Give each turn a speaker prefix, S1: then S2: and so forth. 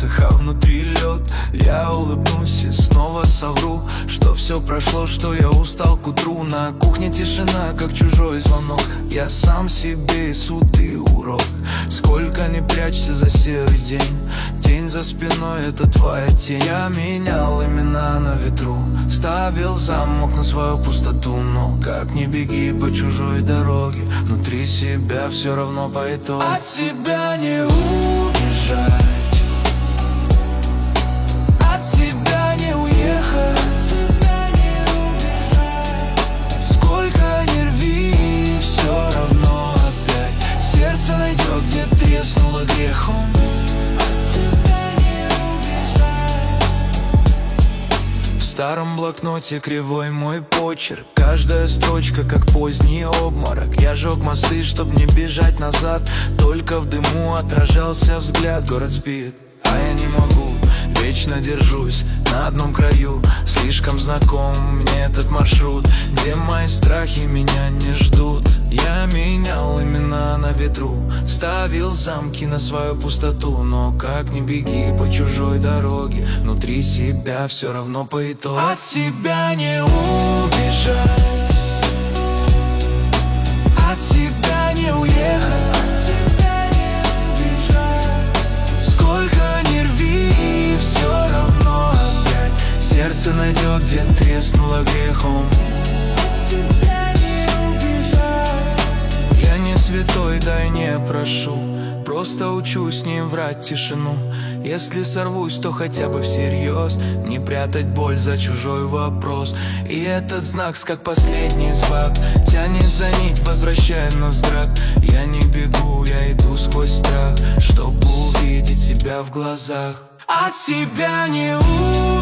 S1: пальцах, а внутри лед. Я улыбнусь и снова совру, что все прошло, что я устал к утру. На кухне тишина, как чужой звонок. Я сам себе и суд, и урок. Сколько не прячься за серый день, тень за спиной — это твоя тень. Я менял имена на ветру, ставил замок на свою пустоту. Но как ни беги по чужой дороге, внутри себя все равно по итогу. От себя не убежать, от себя не уехать. Сколько ни рви, все равно опять сердце найдет, где треснуло грехом. В старом блокноте кривой мой почерк, каждая строчка как поздний обморок. Я жег мосты, чтоб не бежать назад, только в дыму отражался взгляд. Город спит, а я не могу, вечно держусь на одном краю. Слишком знаком мне этот маршрут, где мои страхи меня не ждут. Я менял имена на ветру, ставил замки на свою пустоту. Но как ни беги по чужой дороге, внутри себя все равно по итогу. От себя не убежать, от себя не уехать. Сколько ни рви, все равно опять сердце найдет, где треснуло грехом. Я не святой, да и не прошу, просто учусь не врать тишину. Если сорвусь, то хотя бы всерьез не прятать боль за чужой вопрос. И этот знак, как последний звук, тянет за нить, возвращая нос драк. Я не бегу, я иду сквозь страх, чтобы увидеть себя в глазах. От себя не уйти.